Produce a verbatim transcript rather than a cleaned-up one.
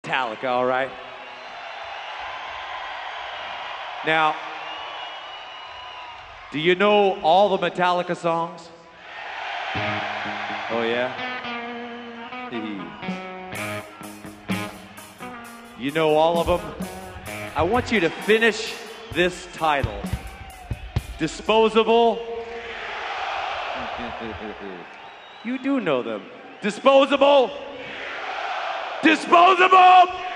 Metallica, all right? Now, do you know all the Metallica songs? Oh, yeah? You know all of them? I want you to finish this title. Disposable. You do know them. Disposable. Disposable.